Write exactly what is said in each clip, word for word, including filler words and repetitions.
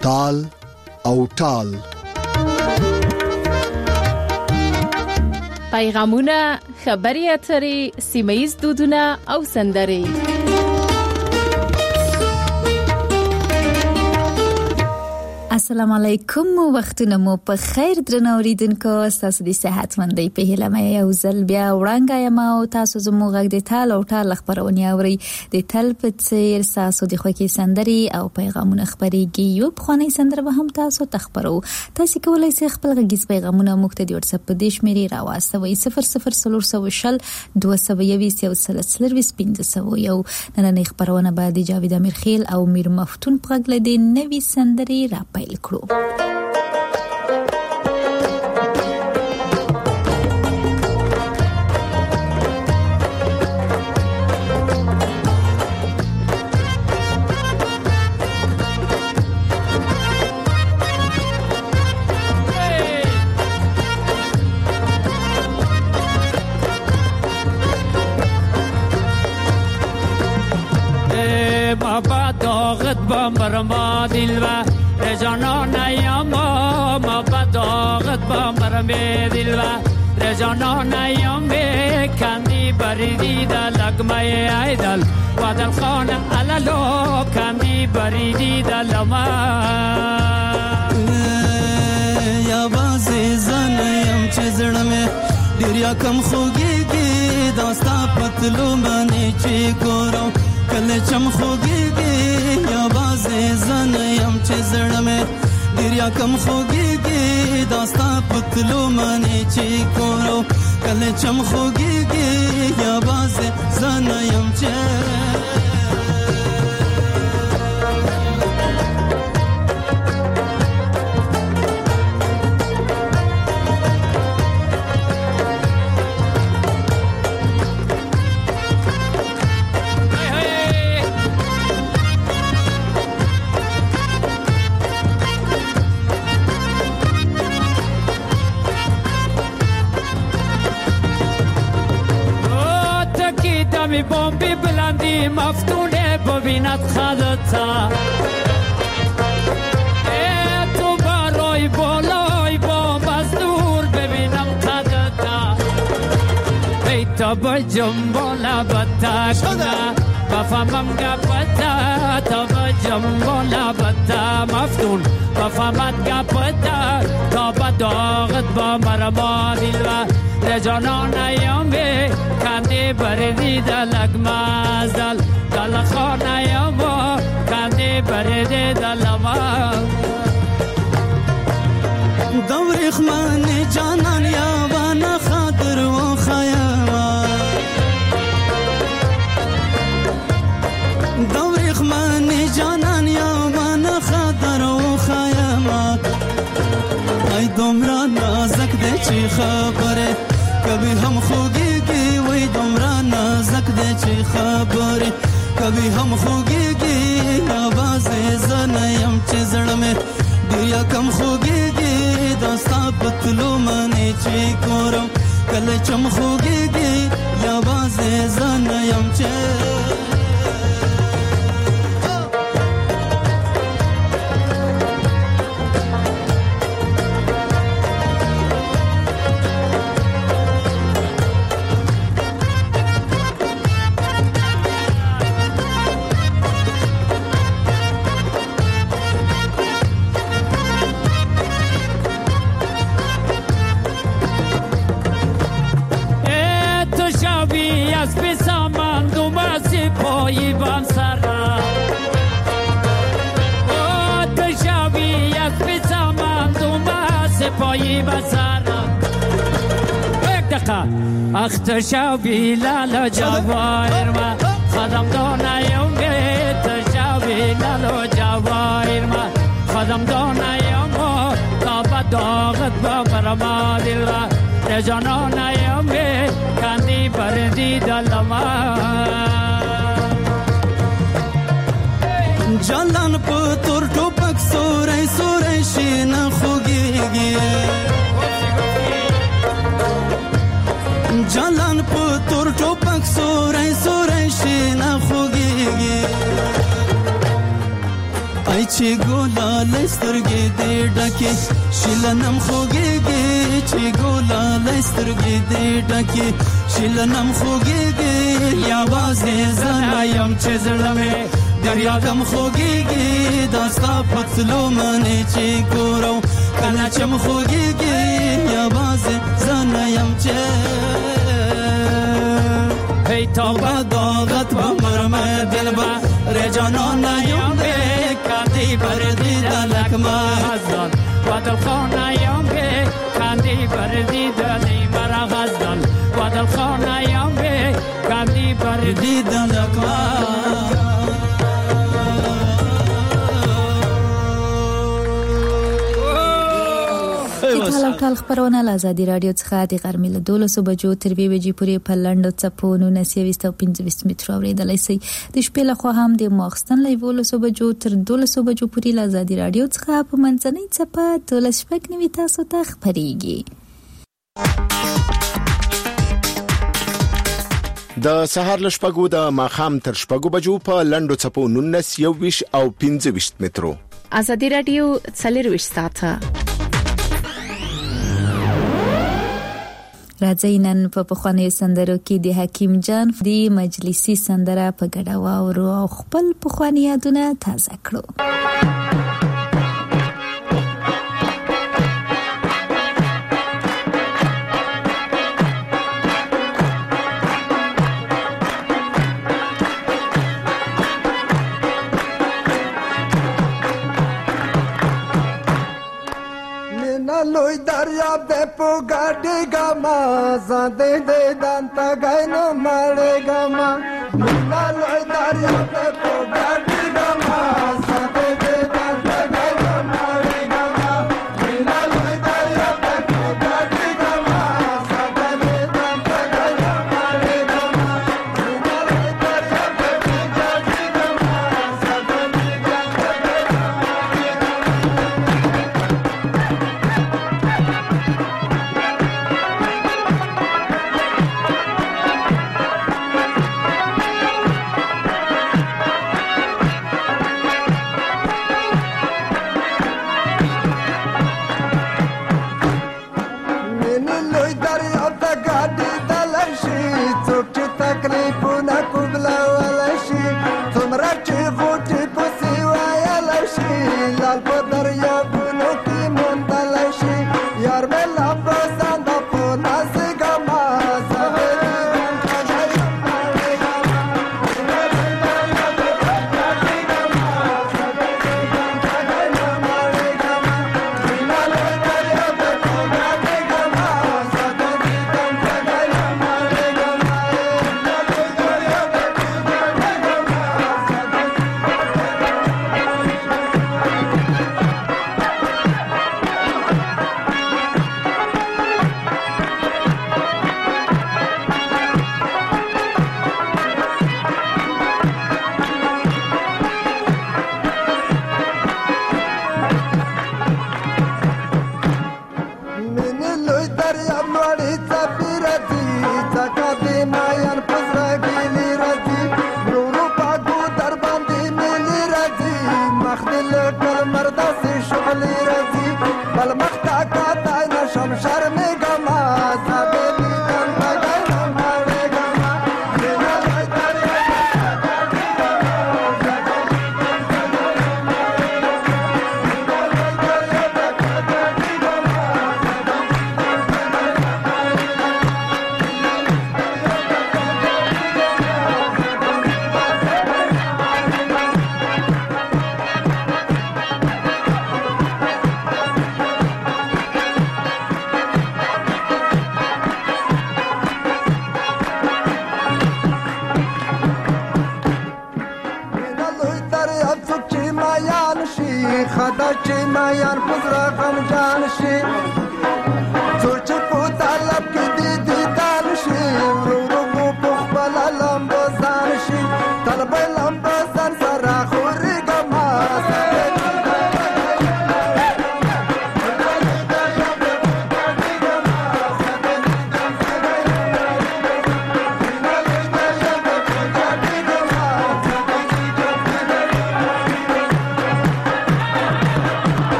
تال او ټال. پیغامونه، خبري اترې، سیمه‌ییز دودونه او سندرې. السلام علیکم، وختونه مو په خیر درنو اوریدونکو. تاسو د صحت مندۍ په هیله مې یو ځل بیا وړاندې یم او تاسو زموږ غږ د تال او ټال خبرونه اوري. د تل په څیر تاسو د خوږی سندرې او پیغامونه خبريږي. یو په خاني سندره به هم تاسو تخبرو. تاسو کولای شئ خپل غږیز پیغامونه موږ ته د واتس اپ په دیش مری راوستوي صفر صفر صفر صفر دوه سوه یویشت یو سل سلویس پنځه سوه یو. نن خبرونه بعد جاوید امیرخیل او میر مفتون په غږ لدې نوې سندرې را پیل کړو. بابا داغت با مرما دلوا رجانان ایام ما بداغت با مرمه دلوا رجانان ایام کندی بریدی دل لگمه ایدل و دل خانه علالو کندی بریدی دل ما یا بازی زنیم چه زرمه دیریا کم خوگی گی داستا پتلو منی چی گورم کله چم خوگیگی یا بازی زنیم چه زرمه دیریا کم خوگیگی داستا پتلو منی چی کرو کله چم خوگیگی یا بازی زنیم چه می بومبی بلندی مفتونه ببیند خدتا ای تو برای بالای بومب از دور ببینم خدتا ای تا بجم بالا بتا کنه بفهمم گپتا تا بجم بالا بتا مفتون بفهمت گپتا تا بداغت با مرما دلوا رجانان ایامی کندی بریدی دلک مازدل دل خان ایاما کندی بریدی دل ما دوریخ من جانان یاوان خاطر و خیاما دوریخ من جانان یاوان خاطر و خیاما ای دمرا نازک ده چی خبره کبھی ہم خوگیگی وی دمرا نازک دے چی خبری کبھی ہم خوگیگی آواز زنیم چی زڑمے دیا کم خوگیگی داستا پتلو منی چی کورم کل چم خوگیگی آواز زنیم چی پایی بام سرا او تشاوی از بیزمان دوما سپایی با سرا یک دقیقه اخ تشاوی لالا جواهر ما خدم دانایم گه تشاوی لالا جواهر ما خدم دانایم تا بداغت با مرما دل را رجانانایم کندی بردی دل ما جلان پتر ټوپک سورې سورې شین خوږيږي جلان پتر ټوپک سورې سورې شین خوږيږي ای چې ګولا لسترګې دې ډکې شلنم خوږېږي چې ګولا لسترګې دې ډکې شلنم خوږېږي یوازې زه یم چې زړه مې دریا کم خوږېږي دا ستا پتلو منې چې ګورو کله چې م خوږېږي یوازې زه نه یم چې ای توبه داغت به مرمه دلبر رجانان یم به کندی بردی دلک مزدان و دلخانه یم به کندی بردی دلی مرا غزدان و دلخانه یم به کندی بردی دلک مزدان. ټال ټال خبرونه له ازادي رادیو څخه د غرمې له دولسو بجو تر دوه بجې پورې په لنډو څپو نولس یویشت او پنځه ویشت مترو اورېدلی شئ. د شپې لخوا هم د ماخستن له یولسو بجو تر دولسو بجو پورې له ازادي رادیو څخه په منځنۍ څپه دولس شپږ نوي تاسو ته خپرېږي. د سهار له شپږو د ماښام تر شپږو بجو په لنډو څپو نولس یویشت او پنځه ویشت مترو. ازادي رادیو څلرویشت ساعته. راځئ نن په پخوانیو سندرو کې د حکیم جان د مجلسي سندره په ګډه واورو او خپل پخواني یادونه تازه کړو. لوی دریاب دې په ګاډي ګما زده دې دانتا غاینو مړې ګما مینا لوی دریاب دې په ګاډي ګما زده دې دانتا غاینو مړې ګما مینا لوی دریاب دې په ګاډي ګما زده دې دانتا غاینو مړې ګما مینا لوی دریاب دې په ګاډي ګما زده دې دانتا غاینو مړې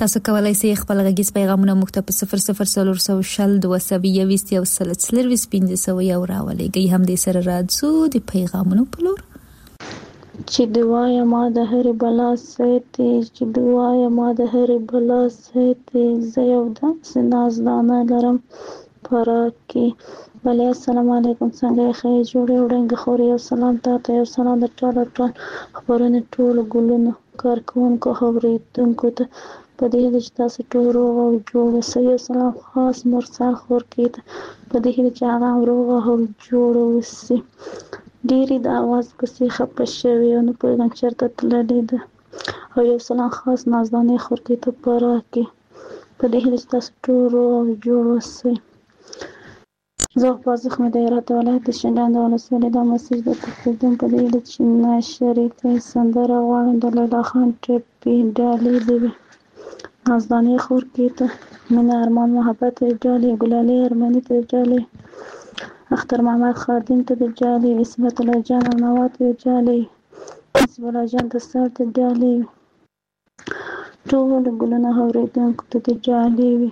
تاسو کولای شئ خپل غږیز پیغامونه موږ ته په صفر صفر څلور سوه شل دوه سوه یوویشت یو سل څلرویشت پنځه سوه یو راولېږئ. هم دې سره راځو د پیغامونو په لور. چې دوايا ما د هرې بلا ساتي، چې دوايا ما د هرې بلا ساتي، زه یو داسې نازدانه لرم پراک کې. بله السلام علیکم، څنګه یې ښه جوړې وړنګه خورې. یو سلام تاته، یو سلام د ټول ټول خبرونه ټولو ګلونو کارکوونکو اورېدونکو ته په دې هیله چې تاسو ټول روغ او جوړ اوسئ. یو سلام خاص مرسل خورکي ته په دې هیله چې هغه هم روغ او جوړ اوسي. ډېرې د اواز پسې خفه شوې او نه پوهېږم چېرته تللې ده. او یو سلام خاص نازدانې خورکي ته په راکړي په دې هیله چې تاسو ټول روغ او جوړ اوسئ. زه په زخمي د هرات ولایت د شینډنډ ولسوالۍ دا مسیج د تقدیم په دې هیله چې ناشریکۍ سندره غواړم د لیلا خان ټپي ډالۍ دې وي. نازدانې خورکي ته مینه ارمان محبت د ډالۍ، ګلالۍ ارمني ته ډالۍ، اختر محمد خادم ته د ډالۍ، عصمت الله جان او نوات ته ډالۍ، حسب الله جان د سر ته ډالۍ وي. ټولو ګلونه اورېدونکو ته د ډالۍ وي.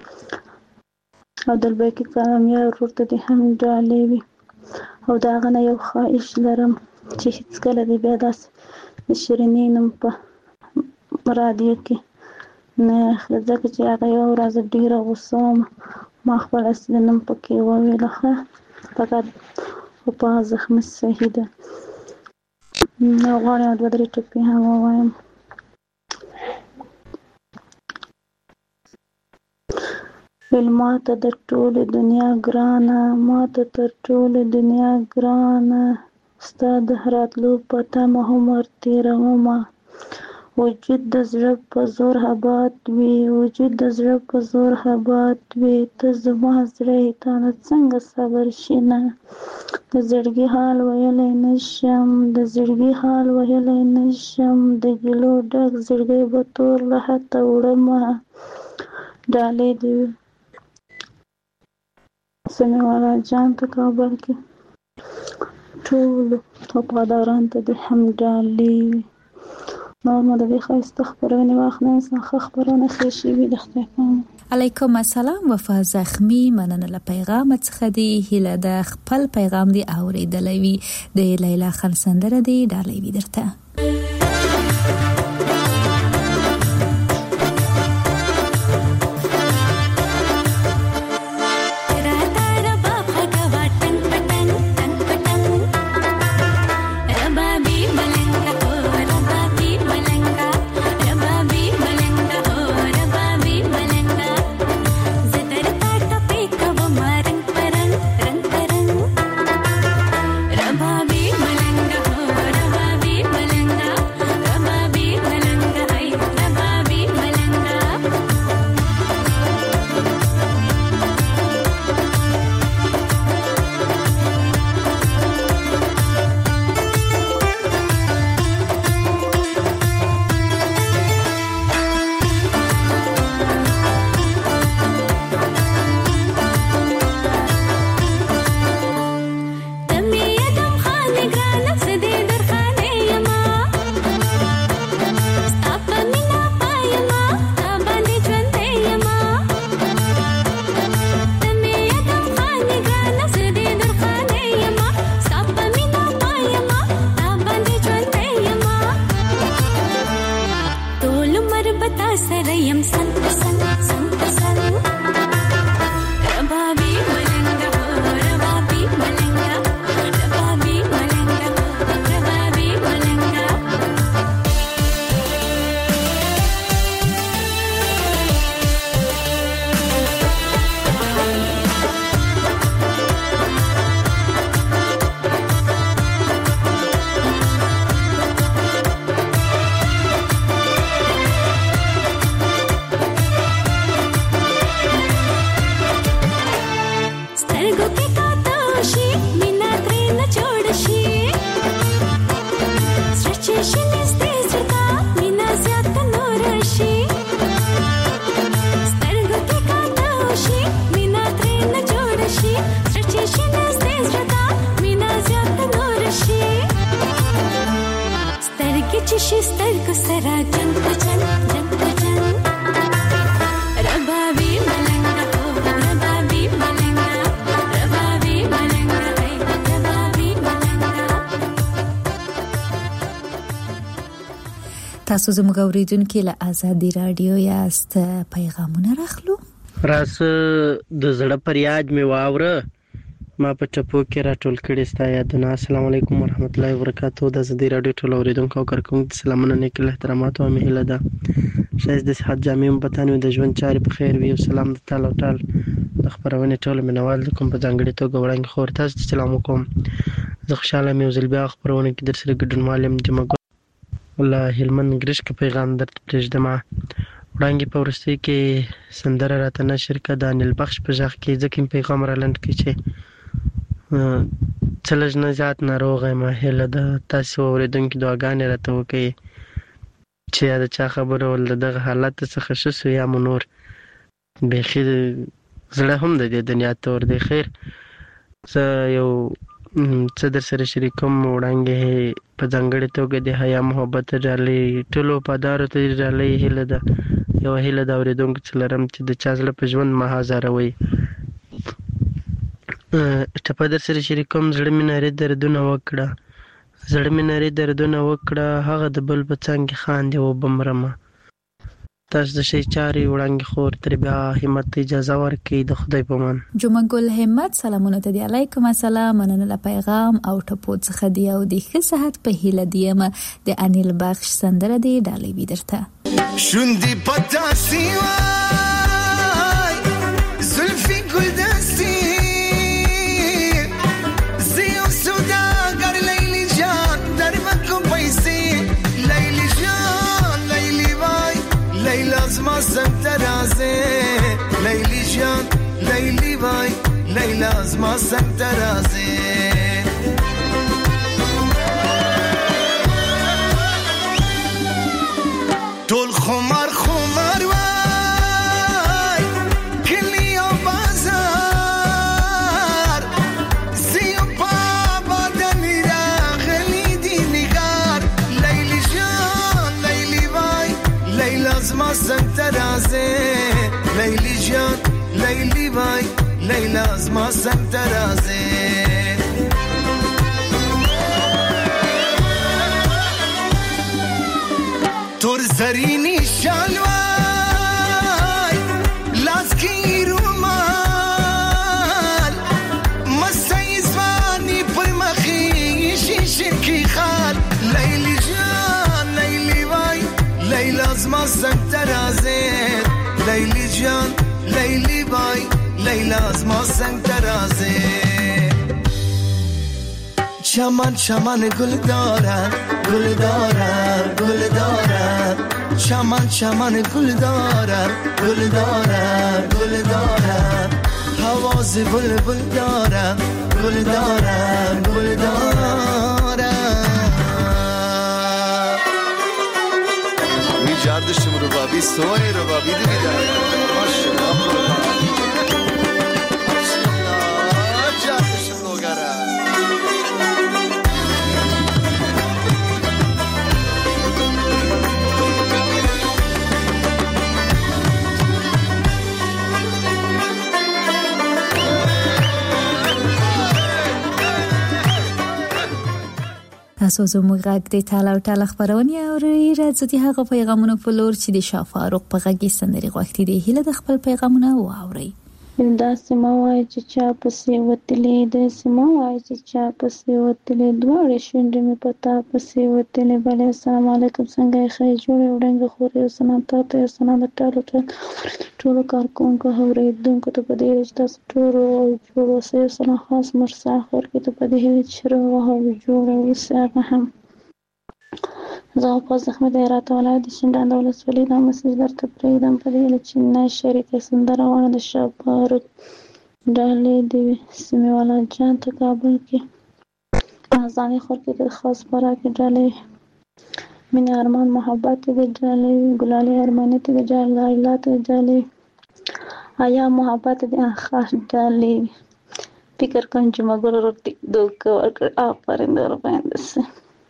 او د الباقي کامیاب ورور ته دې هم ډالۍ وي. او د هغه نه یو خواهش لرم چې هېڅکله دې بیا داسې د شیرینې نوم په رادیو کې نه اخلي، ځکه چې هغه یو ورځ ډېره غوسه وم، ما خپل اصلي نوم پکې وویله. ښه فقط په زخمي صحیح ده. نو غواړم دوه درې ټکي هم ووایم. ویل ماته د ټولې دنیا ګرانه، ماته تر ټولې دنیا ګرانه، ستا د راتلو په تمه عمر تېرومه. وجود د زړه په زور اباد وي، وجود د زړه په زور اباد وي، ته زما زړه تا نه څنګه صبر شینه. د زړګي حال ویلی نشم، د زړګي حال ویلی نشم، د ګیلو ډک زړګی به تور له حته وړمه. ډالۍ دې وي سمیع الله جان ته کابل کې، ټولو وفادارانو ته دې هم ډالۍ وي. نور مو د دې ښایسته خپرونې واخلئ، انسان ښه خپرونه ښې شوي د خدای په امان. علیکم السلام. وفا زخمی مننه له پیغام څخه دی. هیله د خپل پیغام دی اوریدلی وي. د لیلا خان سندره دی ډالۍ وي درته. Baby, تاسو زموږ اوریدونکو له آزادي رادیو یاست، پیغامونه راخلو. راس د زړه پریاد می واوره ما په ټپو کې راټول کړي ستا یادونه. السلام علیکم ورحمت الله وبرکاتہ. د آزادي رادیو ټول اوریدونکو او کارکونکو سلامونه، نیک احترامات او مهله ده. شایست د صحت جامع مبتانو د ژوند چارې په خیر وي. سلام د تعالی ټال د خبرونه ټول منوال کوم په ځانګړي توګه وړاندې خور تاسو سلام وکم. زه خوشاله مې وزل بیا خبرونه کې در سره ګډون معلم جمع الله هلمند ګریش کې پیغام درته پرېږدم. وړاندې په ورستي کې سندره راته نشر کړه د انیل بخش په ځخ کې ځکه پیغام را لند کې چې چلج نه زیات ناروغه ما هله د تاسو اوریدونکو دعاګانې راته وکړي چې دا چا خبره ول دغه حالت څخه شسو یا منور بخیر زړه هم د دې دنیا تور دی. خیر زه یو څه در سره شریکوم. وړاندې په ځانګړي توګه د حیا محبت ډالۍ ټولو پادارو ته ډالۍ هله ده. یو هله د اوریدونکو څخه لرم چې د چا زړه په ژوند مهازاروي. ټپه در سره شریکوم. زړه مې نارې دردونه وکړه، زړه مې نارې دردونه وکړه، هغه د بل په څنګ خاندې و بمرمه. تاسو د شي چاري وړاندې خور تر بیا همت اجازه ورکړي د خدای په مان. جمعه ګل همت سلامونه ته دی. علیکم السلام، مننه پیغام او ټپو څخه دی او د ښه صحت په هیله دیم. د انیل بخش سندره دی ډالۍ وی درته. شوندی پتا سی وای زلفی ګل دستی زیو سوداګر لیلی جان در مکو پیسې لیلی جان لیلی وای لیلا زما سنگ ترازه لیلی جان لیلی وای لیلا زما سنگ ترازه. ټول خمار خمار وای کلی او بازار زیو بابا دنی را غلی دی نگار لیلی جان لیلی وای لیلا زما سنگ ترازه لیلی جان لیلی وای لیلا زما سنگ ترازه. تور زرینی شالوای لاس کی رومال مسای زوانی پر مخی شیشن کی خال لیلی جان لیلی وای لیلا زما سنگ ترازه لیلی جان لیلی وای لیلا زما سنگ ترازه. چمن چمن گل دارد گل دارد گل دارد چمن چمن گل دارد گل دارد گل دارد حواس بلبل دارد گل دارد گل دارد. می جردشم رو بابی سوی رو بابی دیده ماشاءالله تاسو زموږ غږ د تعالی او تعالی خبرونه اورئ. راځي د هغه پیغامونو په لور چې د شاه فاروق په غږ کې سندري غوښتي دي. هله د خپل پیغامونه واورئ. دا سیمه وای چې چا پسې وتلې د سیمه وای چې چا پسې وتلې دواړې شونډې مې پتا پسې وتلې. بله السلام علیکم، څنګه یې ښه جوړې وړنګ خورې سلام تاسو ته سلام د ټولو ټولو کارکونکو اوریدونکو ته په دې چې تاسو ټولو جوړ اوسئ. سلام خاص مرسا خور کې ته په دې چې روغ او جوړ اوسئ. هم زه په زخمت راته ولادت شندان دولت ولې دا مسج درته پرېږدم په دې چې نه شریکه سندره وانه د شپارو ډالې دی سیمه والا جان ته کابل کې ځانې خور کې د خاص برا کې ډالې مینه ارمان محبت دې ډالې ګلالي ارمانه ته ډالې لایلات ډالې آیا محبت دې خاص ډالې فکر کوم چې مګر ورته دوک ورکړ افرین در باندې سه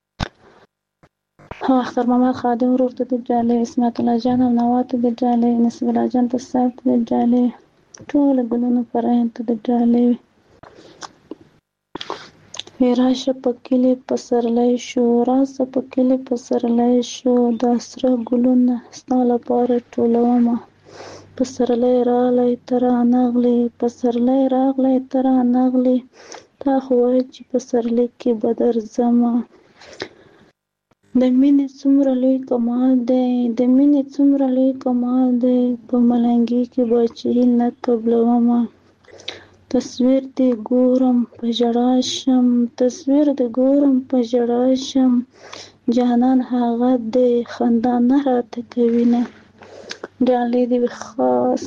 اختر محمد خادم ورته د ډالې اسمت الله جان او نوات د ډالې نسب الله جان ته سات د ډالې ټول ګلونو پرهن ته د ډالې راشه پکلی پسرلی شو، راشه پکلی پسرلی شو، دا سره ګلونه ستا لپاره ټولومه. پسرلی راغلی ته رانغلې، پسرلی راغلی ته رانغلې، تا خو وایې چې پسرلي کې به درځمه. د مینې څومره لوی کمال دی، د مینې څومره لوی کمال دی، په ملنګي کې به چې نه قبلومه. تصویر دې ګورم په ژړا شم، تصویر دې ګورم په ژړا شم، جانان هغه دې خندا نه راته کوي نه. ډالۍ دې وي خاص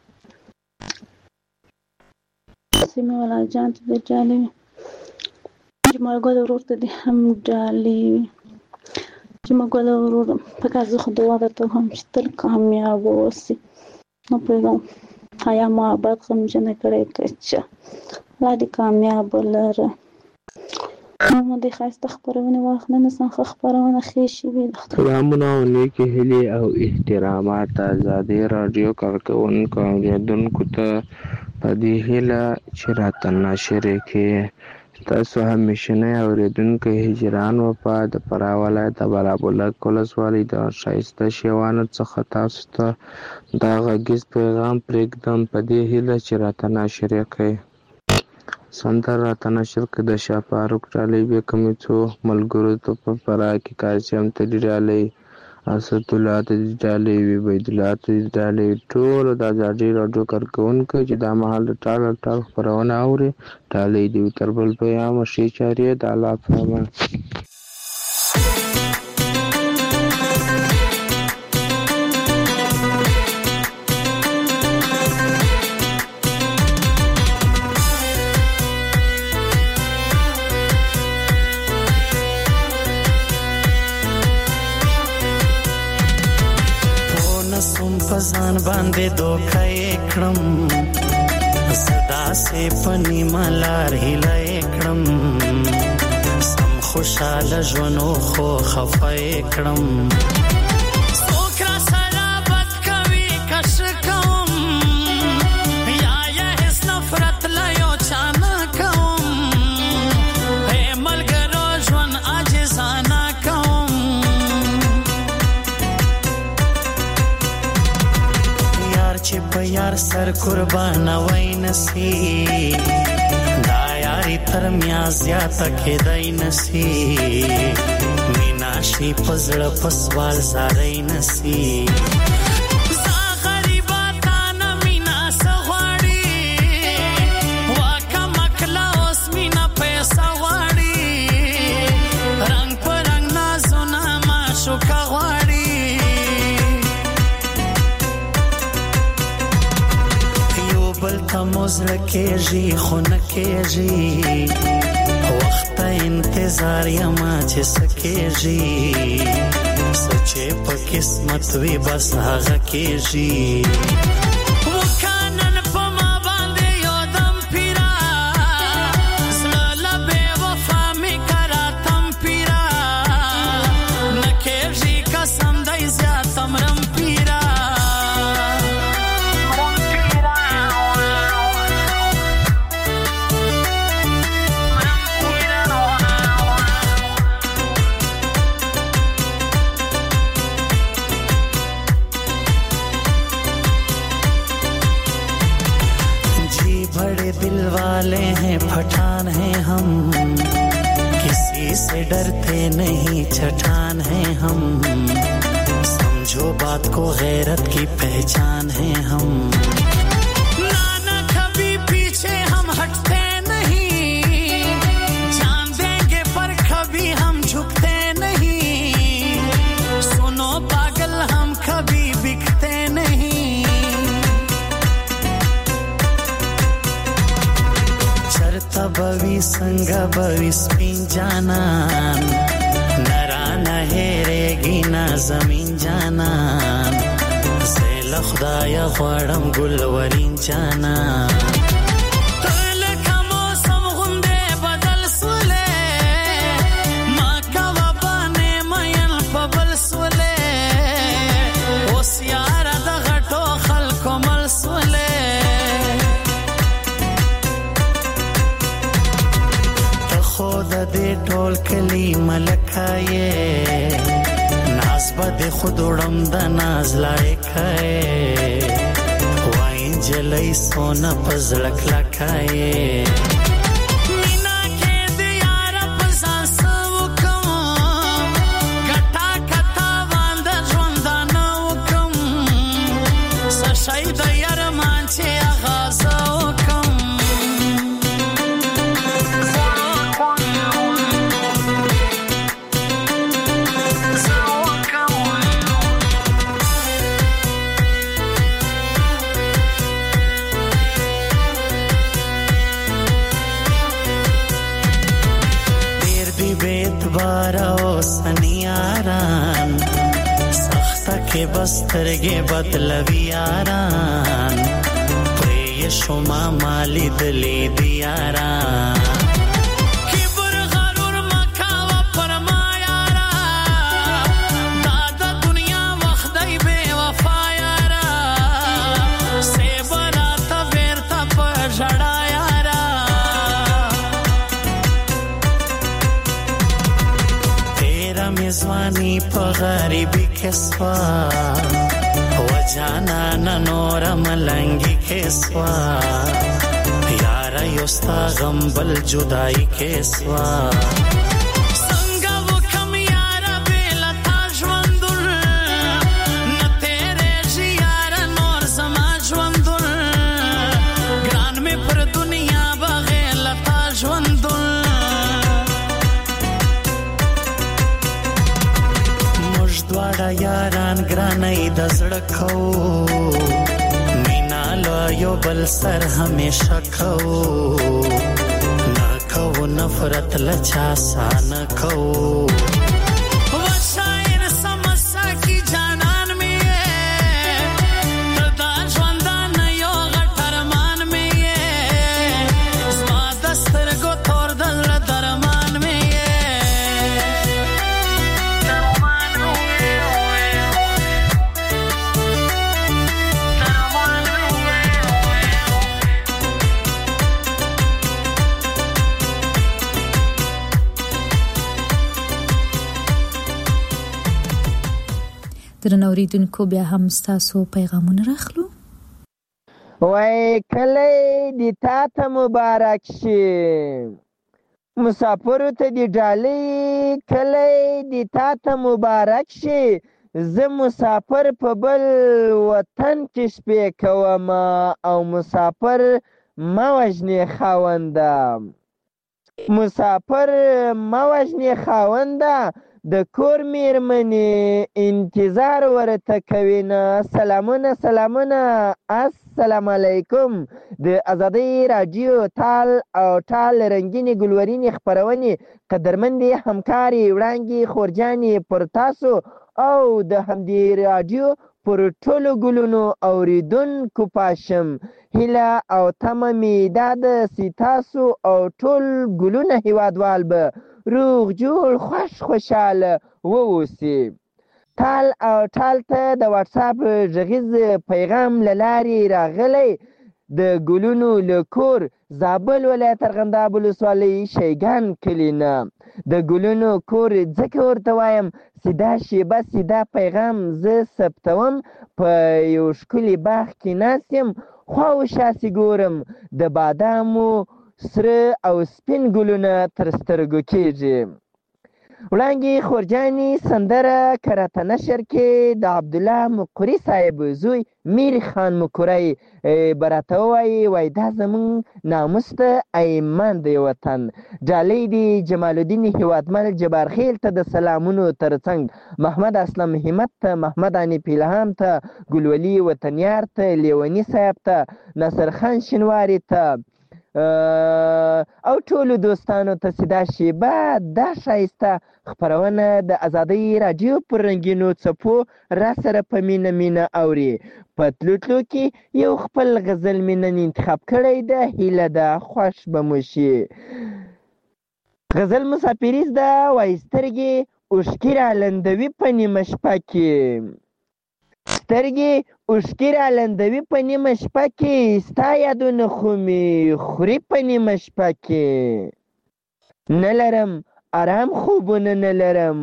سیمې والا جان ته دې ډالۍ وي، جمال ګل ورور ته دې هم ډالۍ وي. جمال ګل ورور پکې زه خو دعا درته هم چې تل کامیاب اوسې. نه پوهېږم حیا محبت غمجنه کړی کچه الله دې کامیاب لره. نو دې ښایسته خپرونې واخله، نن ښه خپرونه ښې شوې ده. سلامونه او نیکې هیلې او احترامات ازادي راډیو کارکوونکو او اورېدونکو ته په دې هیله چې راته ناشرې کې تاسو همیشنی اورېدونکی هجران وفا د فراه ولایت د بالابلک ولسوالۍ د ښایسته شیوانو څخه تاسو ته دا غږیز پیغام پرېږدم په دې هیله چې راته ناشرې کړئ. سندره راته نشر کړه د شاه فاروق ډالۍ بې کومې څو ملګرو ته په فراه کې قاسم ته دې ډالۍ، اسدالله ته دې ډالۍ وي، عبیدالله ته دې ډالۍ وي، ټولو د ازادي راډیو کارکوونکو چې دا مهال د ټال ټال خپرونه اوري ډالۍ دې وي. تر بل پیامه ښې چارې د الله په امان. سم پزان باندې دوکه کړم، صدا سه پنی مالار هله کړم، سم خوشاله ژوندو خو خفه کړم. سوکرا سره بد کوي کش کوم، یا یا هیڅ نفرت لا یو چانه کوم، هی ملګرو ژوند عاجزانه کوم. چې په یار سر قربان وای نسی، دا یاری تر میا زیاته کېدای نسی، مینا شي پزړه پسوال زارای نسی. موزل کېږي خو نه کېږي، وخت انتظار یما چې سکېږي، سچې په قسمت وي بس هغه کېږي. وکانن په ما باندې یو دم پیرا، زړه له بې وفا مې کراتم پیرا، نه کېږي قسم دی زیاتم رم پیرا. दिल वाले हैं पठान हैं हम, किसी से डरते नहीं छठान हैं हम, समझो बात को गैरत की पहचान हैं हम. नाना कभी पीछे हम हटते नहीं, जान देंगे पर कभी हम झुकते नहीं, सुनो पागल हम कभी बिकते नहीं. बवी संगा बवी स्पिन जानन, नरा नहेरेगी ना जमीन जानन, زیل خدایا غواړم ګلورین جانان. لایکه ناز به د خود وړم د ناز لایکه وای جلای سونه پزړک لکه که بسترگه بدلوی یاران پری شما مالی دلی دیاران کی بر غرور مکا و پرما یارا دادا دنیا وخدای بے وفا یارا سی براتا بیرتا پجڑا یارا تیرا میزوانی پا غریبی کسوا و جانا نور ملنگی کسوا یارا یوستا غمبل جدائی کسوا سنگا و کم یارا بیلا تاجوندل نتیرے جی یارا نور زما جوندل گران میں پر دنیا بغیل تاجوندل دواړه یاران ګرانۍ د زړه کو مینا له یو بل سر همیشه کو نه کو نفرت له چا سانه کو درنو اوریدونکو بیا هم ستاسو پیغامونه راخلو. وای کلی دی تا ته مبارک شي مسافرو ته دی ډالۍ کلی دی تا ته مبارک شي زه مسافر په بل وطن کې شپې کوم او مسافر مه وژنې خاونده مسافر مه وژنې خاونده د کور میرمنې انتظار ورته کوي نه. سلامونه سلامونه السلام علیکم. د ازادۍ راډیو تال او ټال رنګینې ګلورینې خپرونې قدرمندې همکارې وړانګې خورجانې پر تاسو او د همدې راډیو پر ټولو ګلونو اوریدونکو پاشم. هیله او تمه مې دا ده چې تاسو او ټول ګلونه هیوادوال به روغ جوړ خوش خوشحاله واوسي. تال او ټال ته د واتساپ غږیز پیغام له لارې راغلی د ګلونو له کور زابل ولایت ارغنداب ولسوالۍ شیګان کلي نه. د ګلونو کور ځکه ورته وایم چې دا شیبه چې دا پیغام زه ثبتوم په یو ښکلي باغ کې ناست یم خوا و شاسې ګورم د بادامو سره او سپین ګلونه تر سترګو کېږي. وړانګې خورجانې سندره کرته نشر کې د عبدالله مقري صاحب زوی میر خان مقری به راته ووایي وایي دا زموږ ناموس ته ایمان د وطن. ډالۍ د جمال الدین هیوادمل جبارخیل ته د سلامونو ترڅنګ محمد اسلم همت ته محمد انیف الهام ته ګلولي وطنیار ته لیوني صاحب ته ناصر خان شینواري ته او ټولو دوستانو ته چې دا شیبه دا ښایسته خپرونه د ازادۍ راډیو پر رنګینو څپو را سره په مینه مینه اوري. په تلو تلو کې یو خپل غزل مې نن انتخاب کړی ده. هیله ده خوښ به مو شي. غزل مسافریز ده وایي سترګې اوښکې رالندوي په نیمه شپه کې سترګې اوښکې رالندوي په نیمه شپه کې ستا یادونه خو مې خوري په نیمه شپه کې نه لرم آرام خوبونه نه لرم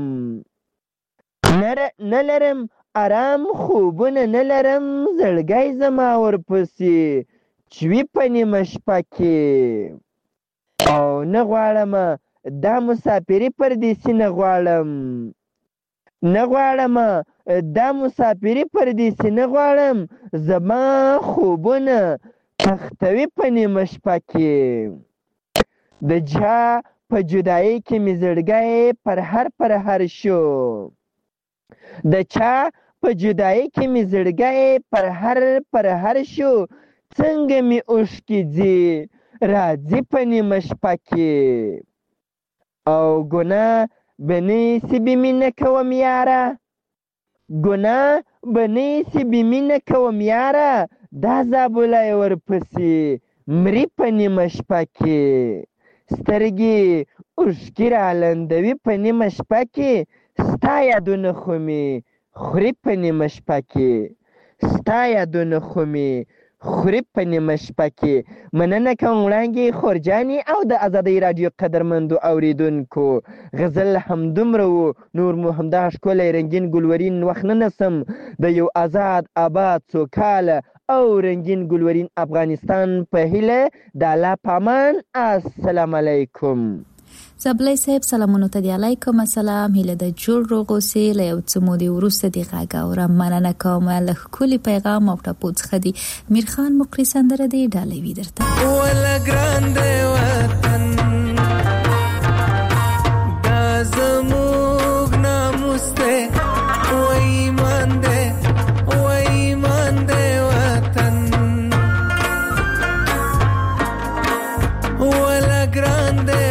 نه لرم آرام خوبونه نه لرم زړګی زما ورپسې چوي په نیمه شپه کې او نه غواړم دا مسافري پردیسي نه غواړم نه غواړم دا مسافري پردیسي نه غواړم زما خوبونه تختوي په نیمه شپه کې د چا په جدایۍ کې مې زړګی پر هر پر هر شو د چا په جدایۍ کې مې زړګی پر هر پر هر شو څنګه مې اوښکې ځي راځي په نیمه شپه کې او ګناه به نیسي بې مینه کوم یاره ګناه به نیسي بې مینه کوم یاره دا زابلی ورپسې مري په نیمه شپه کې سترګې اوښکې رالندوي په نیمه شپه کې ستا یادونه خو مې خوري په نیمه شپه کې ستا یادونه خو مې خوري په نیمه شپه کې مننه کوم وړانګې خورجانې او د ازادۍ راډیو قدرمندو اوریدونکو غزل همدومره و نور مو همدا ښکلی رنګین ګلورین وخت نه نسم د یو آزاد آباد سوکاله او رنګین ګلورین افغانستان په هیله د الله په امان السلام علیکم زبلی صاحب سلامونو ته دی علیکم السلام هیله د جوړ روغ اوسې له یو څه مودې وروسته دې غږ اورم مننه کوم له ښکلي پیغام او ټپو څخه دی میرخان مقری سندره دی ډالوي درته ولا ګران دی وطن دا زموږ ناموس دی و ایمان دی و ایمان دی وطن ولا ګران دی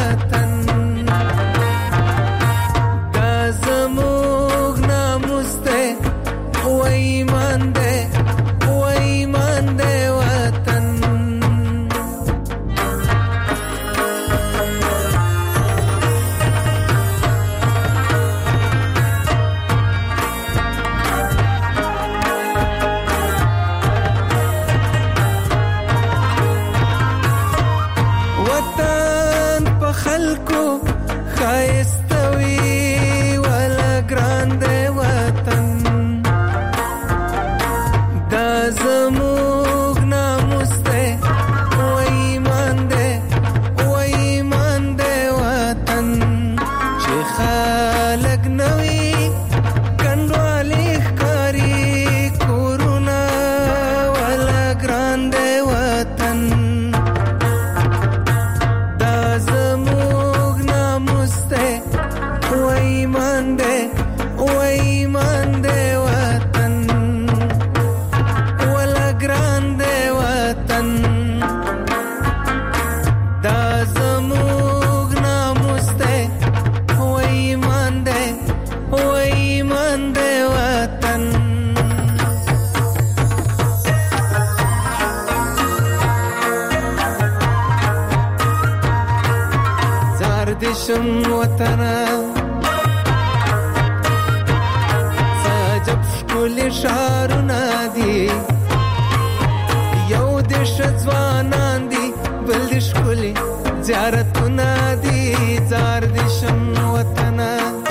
شم وطنا ساجب شکل شارنا دی یو دش ځوانان دی بل د شکل زیارتنا دی زار دشم وطنا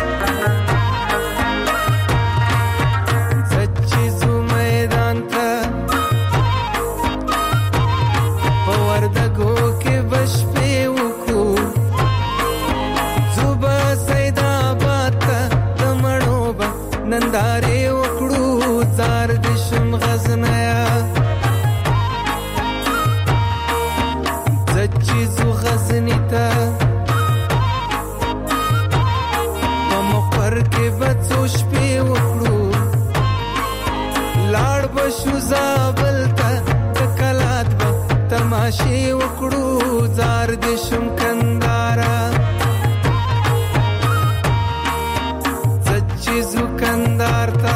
سچي زو میدان ته پوردګو کې بش په وکو ننداره وکړو زار دشم غزنیا زچې زو غزنی ته په مقر کې بڅو شپې وکړو لاړ بشو زابل ته کلات به تماشې وکړو زار دشم کندارا کندار تا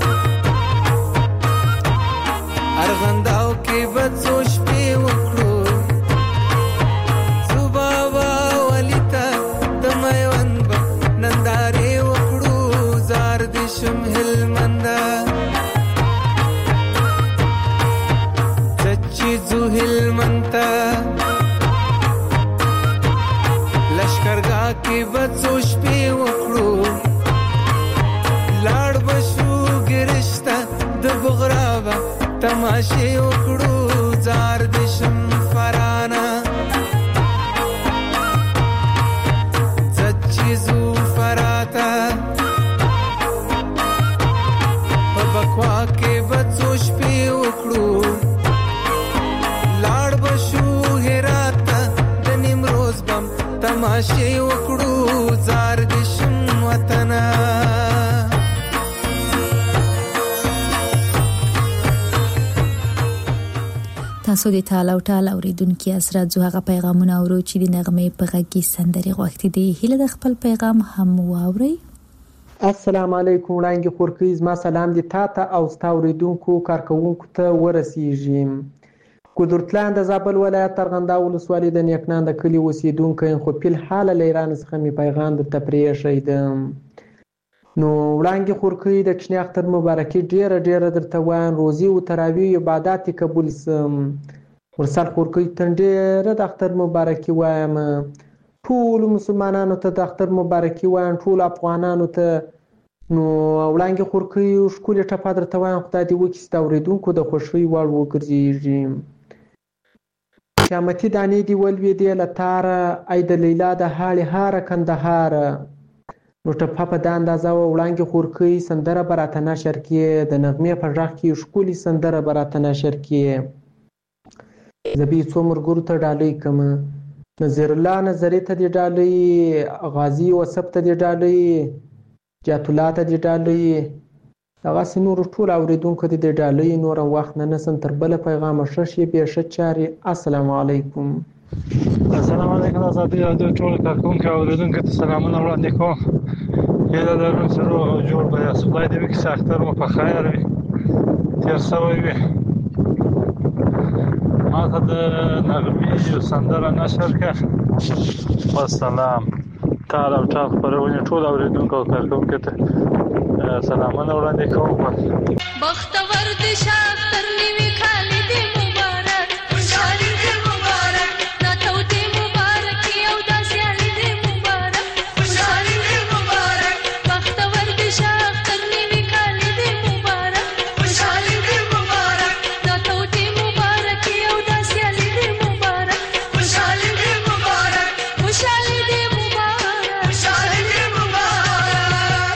ارغنداو کې بڅوش په وکړو صبح وا ولیتا د میوند ننداره وکړو زار دشم هلمندا چچی زو هلمنتا لشکرګه کې به څو شپې وکړو لاړ به شو ګرشته د بغرابه تماشې وکړو زار د شم فرانه زچیزو فراته په بکوا کې به څو شپې وکړو لاړ به شو هراته د نیمروز بم تماشې وکړو زار د شم وطنه تاسو د ټال او ټال اوریدونکو اسرات زو هغه پیغامونه اورو چې د نغمې په غږ کې سندري غوښتي دي هله د خپل پیغام هم واوري. السلام علیکم وړاندې خورکې زما سلام دي تاته او ستا اوریدونکو کارکونکو ته ورسیږي. قدرتلاند د زابل ولایت ترغنده ولسوالۍ د نیکنان د کلی اوسیدونکو خو په حال له ایران څخه می پیغام د تپریښې ده. نو وړاندې خورکې د چنی اختر مبارکي ډیره ډیره درته وایم روزي او تراویح عبادت قبول سم ورسره خورکې تندې د اختر مبارکي وایم ټول مسلمانانو ته د اختر مبارکي وایم ټول افغانانو ته. نو وړاندې خورکې شکول ټپه درته وایم خدای دې وکړي چې د اوریدونکو د خوښۍ وړ وګرځي. قیامتي دانې دی ولوېدې له تاره ای د لیلا د هاړې هاره کندهار. نو ټپه په دا اندازه وړاندې خورکې سندره به راته نشر کړي د نغمې په غږ کې ښکلې سندره به راته نشر کړي. زه به څو ملګرو ته ډالۍ کړم نظیر الله نظري ته دې ډالۍ غازي وصف ته دې ډالۍ جات الله ته دې ډالۍ دغسې نورو ټولو اورېدونکو ته دې ډالۍ نور وخت نه نسم تر بله پیغامه ښه شېبې ښه چارې. السلام علیکم. السلام علیکم ازادي راډیو ټول کارکونکو او اوریدونکو ته سلامونه وړاندې کوم. هیله لرم چې روغ او جوړ به یاست. خدای دې وکړي چې اختر مو په خیر وي تېر سوی وي. ما ته د نغمې یو سندره نشر کړه. والسلام. ټال او ټال خپرونې ټول اوریدونکو او کارکونکو ته سلامونه وړاندې کوم. بختور دې شه اختر نوي کال دې مبارک خوشحالي دې مبارک ناتو دې مبارک او داسیالي دې مبارک خوشحالي دې مبارک بختور دې شه اختر نوي کال دې مبارک خوشحالي دې مبارک ناتو دې مبارک او داسیالي دې مبارک خوشحالي دې مبارک خوشحالي دې مبارک خوشحالي دې مبارک.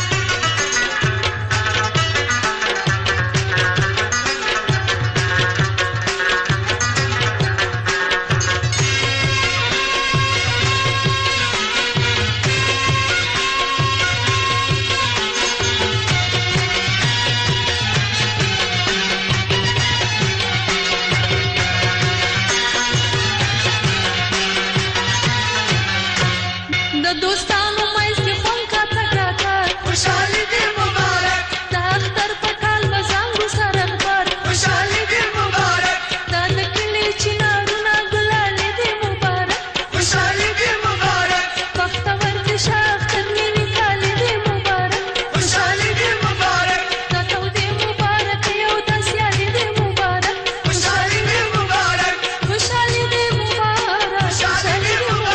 د دوستانو مېز کې خون کا تکا کار خوشحالي دې مبارک د اختر په کال مزانګو سره خبر خوشحالي دې مبارک د نکلي چنارونه ګلالي دې مبارک خوشحالي دې مبارک بختور دې شه اختر نوي کال دې مبارک خوشحالي دې مبارک ناتو دې مبارک او داسیالي دې مبارک خوشحالي دې مبارک خوشحالي دې مبارک خوشحالي دې مبارک.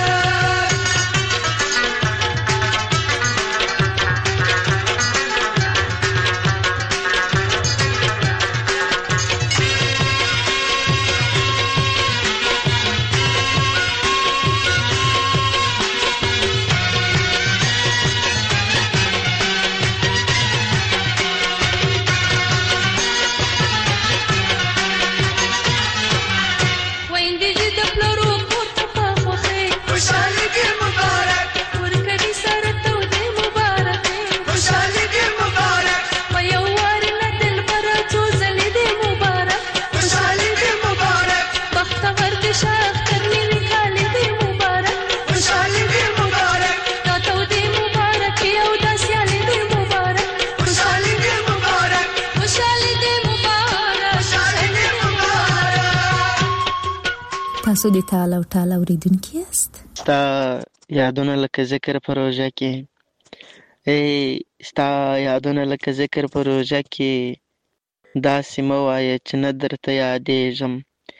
ویندې دې د پلرو کور ته په خوښۍ خوشحالي دې مبارک ورکړي سره تو دې مبارک خوشحالي دې مبارک په یو وار نه دلبره څو ځلې دې مبارک خوشحالي دې مبارک بختور دې شه اختر نوي کال دې مبارک خوشحالي دې مبارک ناتو دې مبارک او داسیالي دې مبارک خوشحالي دې مبارک خوشحالي دې مبارک خوشحالي دې مبارک. تاسو د ټال او ټال اوریدونکو یاست. ستا یادونه لکه ذکر په روژه کې ای ستا یادونه لکه ذکر په روژه کې داسې مه وایه چې نه درته یادېږم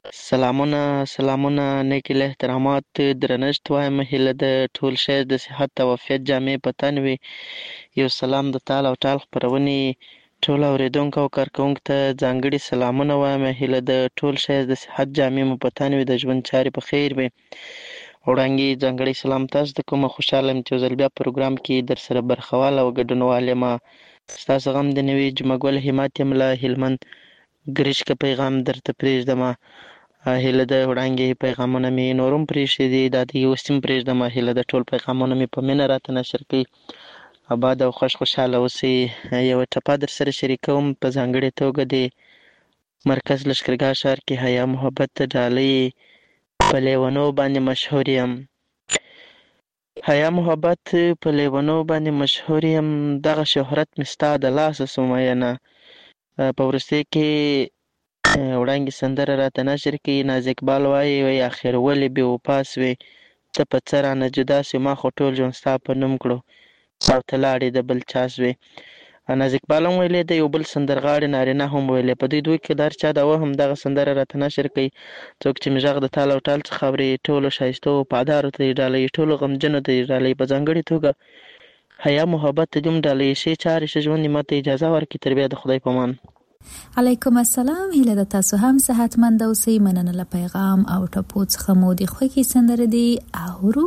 سلامونه سلامونه نیکې له احترامات درنښت وایم هیله د ټول شی د صحت او عافیت جامې په تن وي. یو سلام د تال او ټال خپرونې ټول اورېدونکو او کارکوونکو ته ځانګړي سلامونه وایم. هیله د ټول شی د صحت جامې مو په تن وي، د ژوند چارې په خیر وي. وړاندې ځانګړی سلام تاسو ته کوم. خوشحاله یم چې یو ځل بیا پروګرام کې در سره برخوال او ګډونوال یم. ستاسو غم د نوي جمعه ګل همت یم له هلمند ګرشکه پیغام درته پرېږدم. هیله د وړاندې پیغامونه مې نور هم پرېښي دي، دا د اوس هم پرېږدم. هیله د ټول پیغامونه مې په مینه راته نشر کړي. اباد او خوش خوشحاله اوسئ. یوه ټپه در سره شریکوم، په ځانګړې توګه د مرکز لښکرګاه ښار کې حیا محبت ډالۍ په لیونو باندې مشهور یم. حیا محبت په لیونو باندې مشهور یم، دغه شهرت مې ستا د لاسه سو مینه. په وروستۍ کې وړاندې سندره راته نشر کړي. ناز اقبال وایي وایي اخر ولې بې وفا سوې، ته په څه رانه جدا سوې، ما خو ټول ژوند ستا په نوم کړو او ته لاړې د بل چا سوې. ناز اقبال هم ویلی دی، یو بل سندرغاړي نارینه هم ویلی. په دوی دوی کې د هر چا د وهم دغه سندره راته نشر کړي. څوک چې مې غږ د تال او ټال څخه اوري، ټولو ښایستو وفادارو ته یې ډالۍ، ټولو غمجنو ته یې ډالۍ. په ځانګړې توګه حیا محبت ته دې هم ډالۍ. ښې چارې ښه ژوند دې ماته اجازه ورکړي. تر بیا د خدای په امان. علیکم السلام. هیله د تاسو هم صحتمند اوسئ. مننه له پیغام او ټپو څخه مو د خوښې سندره دی اورو.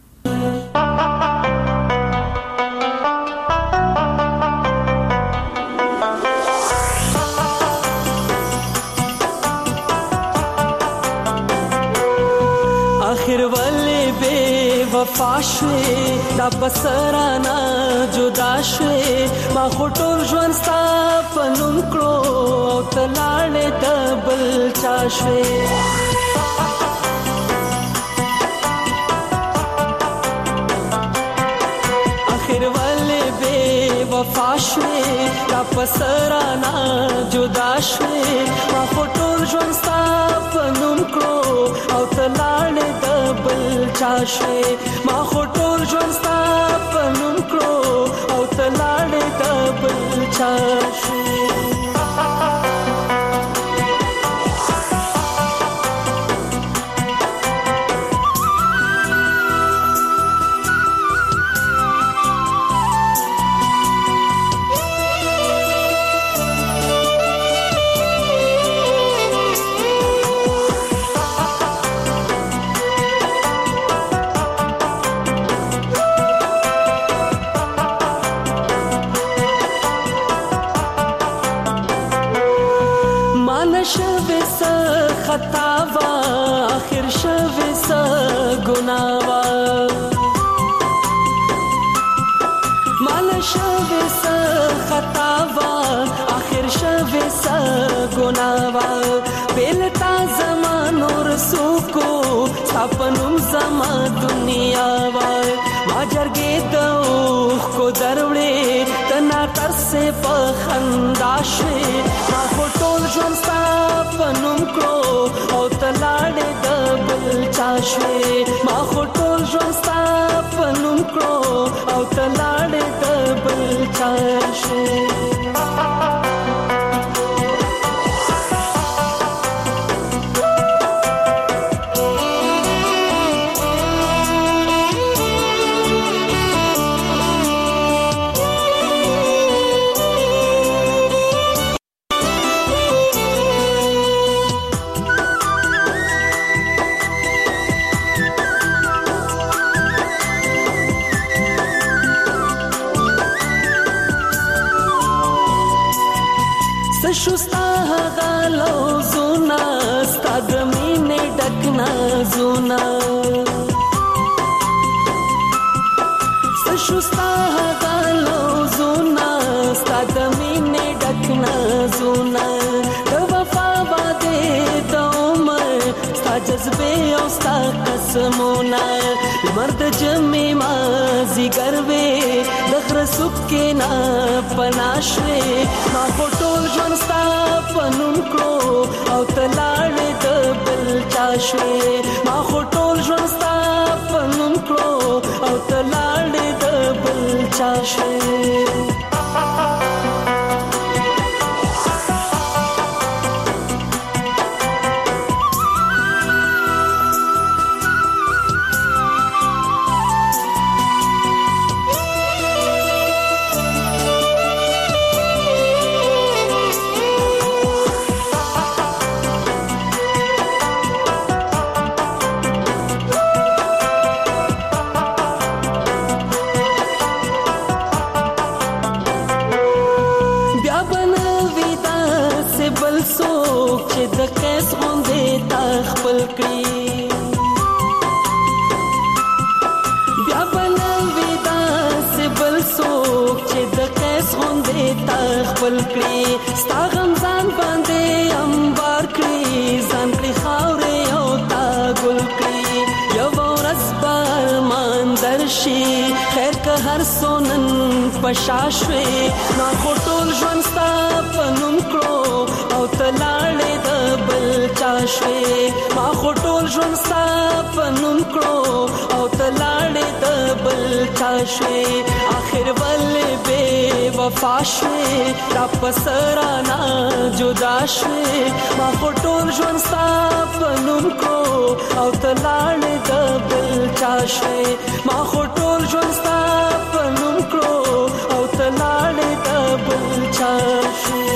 آخر ولې بے وفا شوې، دا بسرانا جدا شوې، ما خو ټول ژوند ستا په نوم کړو او ته لاړې د بل چا شوې. آخر ولې بے وفا شوې، دا بسرانا جدا شوې، ما خو ټول ژوند ستا په نوم کړو او ته لاړې د بل چا شوې. ما خو ټول ژوند ستا په نوم کړو او ته لاړې د بل چا شوې. شوی سا خطا وا، آخر شوی سا گناه وا، مال شوی سا خطا وا، آخر شوی سا گناه وا. بیلتا زمانو رسو کو سپنم زما دنیا وا. ما جرګې دوخ کو دروړې تنا تر سے په خندا شوې، ما خو ټول ژوند ستا په نوم کړو او ته لاړې د بل چا شوې. ما خو ټول ژوند ستا په نوم کړو او ته لاړې د بل چا شوې. شستا غالو زونا ستا د مینې ډک نازونه، شستا غالو زونا ستا د مینې ډک نازونه. د وفا باندې د عمر ستا جذبې او ستا قسمونه، لمر د جمعې مازدیګر وې د غره څوکې نه پناه شوې. ما خو ټول ژوند ستا په نوم کړو او ته لاړې د بل چا شوې. ما خو ټول ژوند ستا په نوم کړو او ته لاړې د بل چا شوې. د قیس غوندې تا خپل کړي بیا بنه ودا سبل سوک چې د قیس غوندې تا خپل کړي ستا غم ځان باندې انبار کړي ځان کړي خاورې او تا ګل کړي یو ورځ به ارمان درشي خیر که هر څو نن پشا شوې ما خو ټول ژوند ستا په نوم کړو او ته لاړې د بل چا شوې ما خو ټول ژوند ستا په نوم کړو او ته لاړې د بل چا شوې آخر ولې بې وفا شوې را په سرانه جدا شوې ما خو ټول ژوند ستا په نوم کړو او ته لاړې د بل چا شوې ما خو ټول ژوند ستا په نوم کړو او ته لاړې د بل چا شوې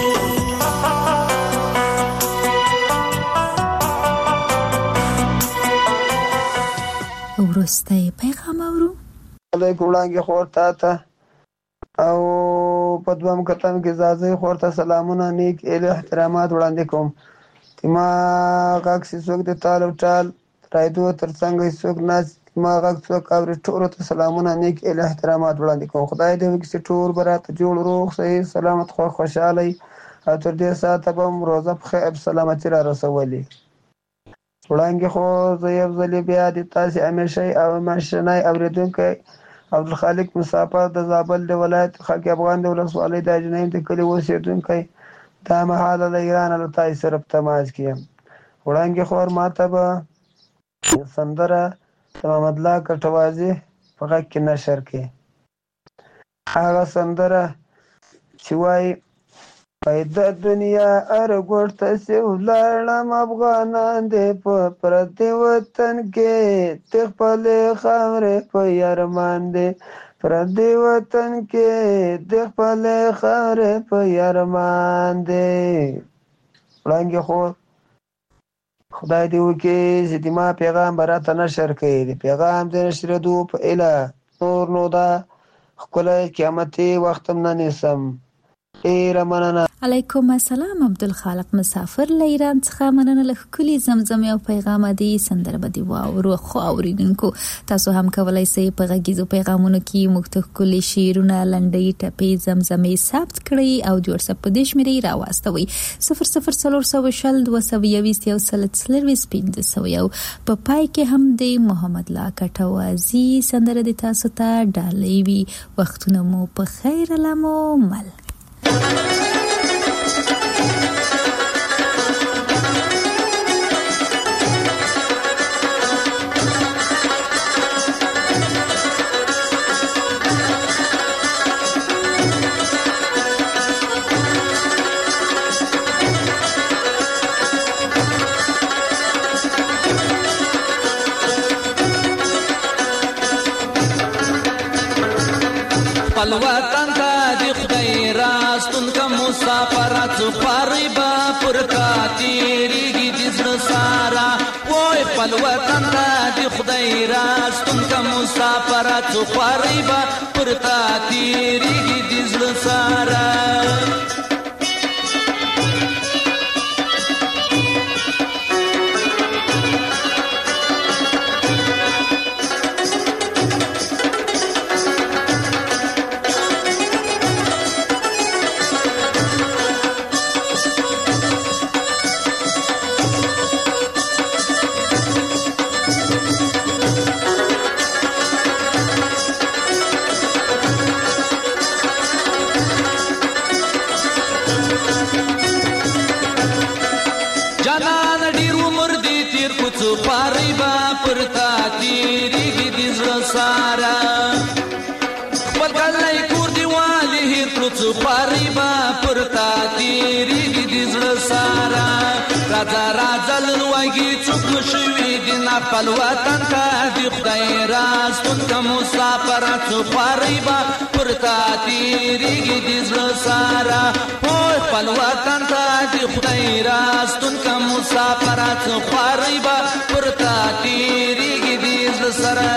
وروستی پیغام اورو علیکم وړانګې خور تا ته او په دویم کتم کې زازۍ خور ته سلامونه نیک ایله احترامات وړاندې کوم ما غږ چې څوک د تال او ټال رایدو تر څنګ څوک ناست ما غږ څوک اوري ټولو ته سلامونه نیک ایله احترامات وړاندې کوم خدای دې وکړي چې ټول به راته جوړ روغ صحیح سلامت خو خوشحاله او تر دې ساعته به م روزه په خیر سلامتي را رسولي وړانګې خو زه یو ځلې بیا د تاسې همیشئ او همېشنی اورېدونکی عبدالخالق مسافر د زابل د ولایت خاک افغان د ولسوالۍ د اجنیم د کلي اوسېدونکی دا مهاله له ایرانه له تاسې سره په تماس کې یم وړانګې خور ما ته به سندره د محمدالله کټوازي په غږ کې نشر کړي هغه سندره چې وایي پیدا دنیا ار ګوټ ته سې ولاړم افغانان دې په پردي وطن کې د خپلې خاورې په یارمان دې پردي وطن کې د خپلې خاورې په یارمان دې وړانګې خور خدای دې وکړي چې د ما پیغام به راته نشر کړي د پیغام د نشرېدو په ایله نور نو دا ښکلی قیامتي وخت هم نه نیسم ډېره مننه علیکم السلام عبدالخالق مسافر له ایران څخه مننه له ښکلي زمزمې او پیغامه دي سندره به دې واورو خو اورېدونکو تاسو هم کولی شئ په غږیزو پیغامونو کې موږ ته ښکلي شعرونه لنډۍ ټپې زمزمې ثبت کړئ او د وټساپ په دې شمېرې راواستوئ صفر صفر څلور سوه شل دوه سوه یویشت یو سل څلرویشت پنځه سوه یو په پای کې هم د محمدالله کټوازي سندره د تاسو ته ډالۍ وي وختونه مو په خیر علمو مل الوطن ته د خدای راستون کا مسافرات خوري با پر کا تیریږي د زړه سارا وای په الوطن ته د خدای راستون کا مسافرات خوري با پر کا تیریږي د زړه سارا خپل وطن ته د خدای راستون کا مسافرات خوري با پرتا تیریږي د زړه سارا او خپل وطن ته د خدای راستون کا مسافرات خوري با پرتا تیریږي د زړه سارا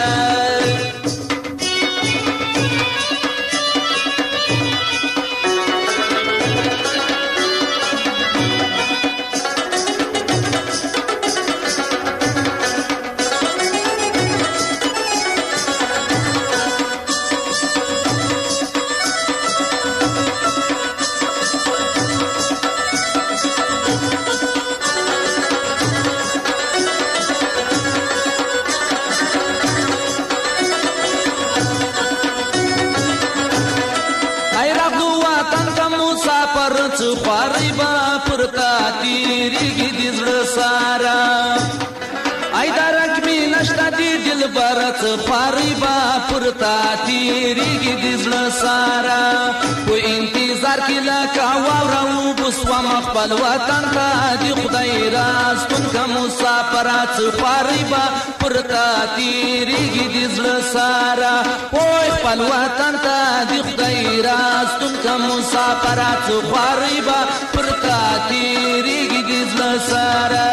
تیریږي د زړه سارا ای درک می نشته دی دلبر څه خواري به پرتا تیریږي د زړه سارا په انتظار کې لکه واوره وبسوم خپل وطن ته د خدای راستون که مسافره څه خواري به پرتا تیریږي د زړه سارا پوی خپل وطن ته د خدای راستون که مسافره څه خواري به پرتا تیریږي د زړه سارا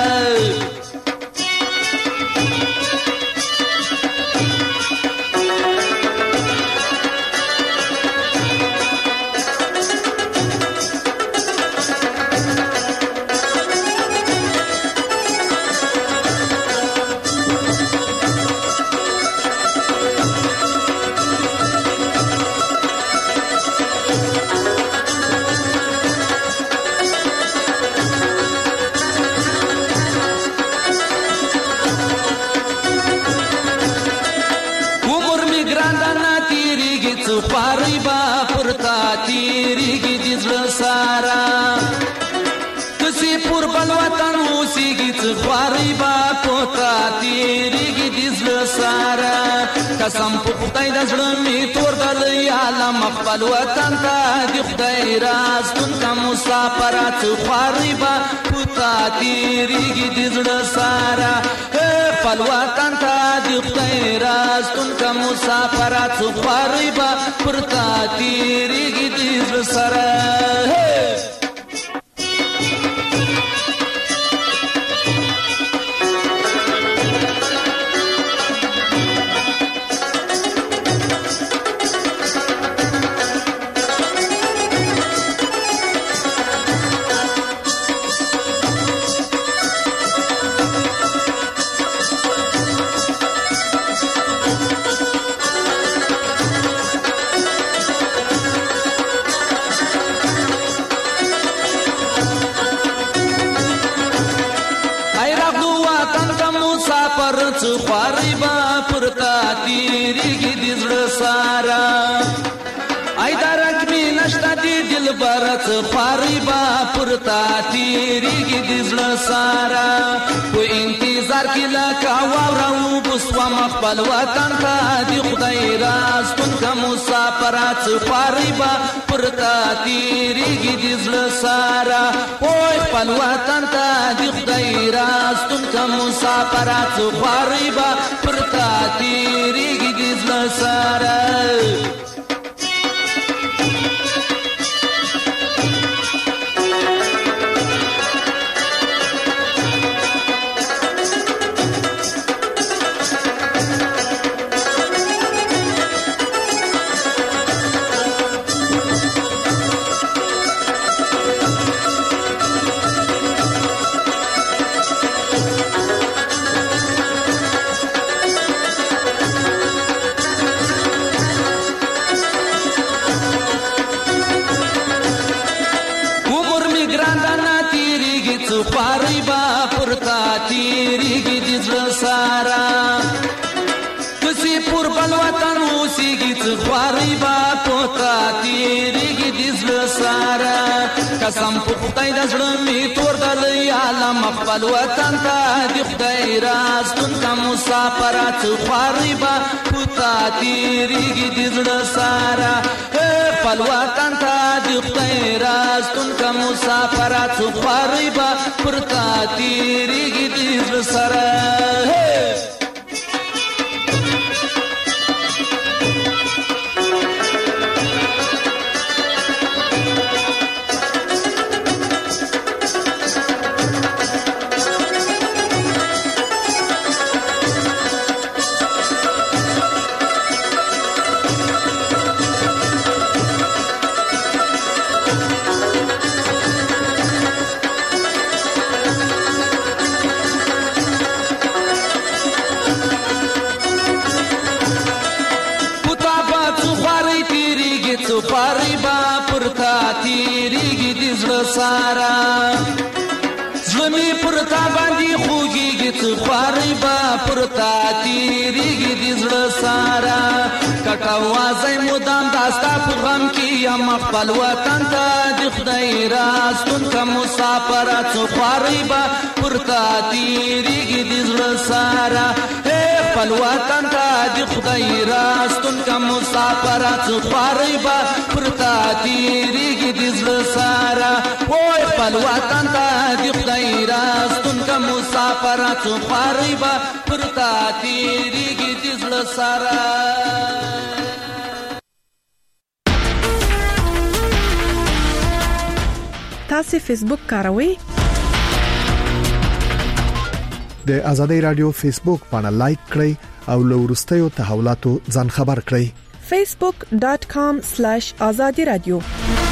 خواري با پرتا تیریږي د زړه سارا کسي پر بل وطن اوسېږي څه خواري با پرتا تیریږي د زړه سارا قسم په خدای د زړه مې تور دلی عالم خپل وطن ته د خدای راستون که مسافره څه خواري با پرتا تیریږي د زړه سارا خپل وطن ته د خدای راستون که مسافره څه خواري به پرتا تیریږي د زړه سره خواري با پرتا تیریږي د زړه سارا ای درک می نشته دی دلبر څه خواري با پرتا تیریږي د زړه سارا په انتظار کې لکه واوره وبسوم خپل وطن ته د خدای راستون که مسافره څه خواري با پرتا تیریږي د زړه سارا پوی خپل وطن ته د خدای راستون که مسافره څه خواري با پرتا تیریږي د زړه سارا خواري با پرتا تیریږي د زړه سارا کسي پر بل وطن اوسېږي څه خواري با پرتا تیریږي د زړه سارا قسم په خدای د زړه مې تور دلی عالم خپل وطن ته د خدای راستون که مسافره څه خواري با پرتا تیریږي د زړه سارا خپل وطن ته د خدای راستون که مسافره څه خواري با پرتا تیریږي د زړه سره خواري با پرتا تیریږي د زړه سارا زړه مې پرتا باندې خوږیږي څه خواري با پرتا تیریږي د زړه سارا کټو وازي مدام داستا په غم کې یم خپل وطن ته د خدای راستون کا مسافر څو خاریبا پرتا تیریږي د زړه سارا خپل وطن ته د خدای راستون کا مسافر څو خاریبا پرتا تیریږي د زړه سارا وای خپل وطن ته د خدای راستون کا مسافر څو خاریبا پرتا تیریږي د زړه سارا. تاسو فیسبوک کاروئ؟ د آزادۍ رادیو فیسبوک باندې لایک کړئ او له وروستیو تحولاتو ځان خبر کړئ. facebook dot com slash azadi radio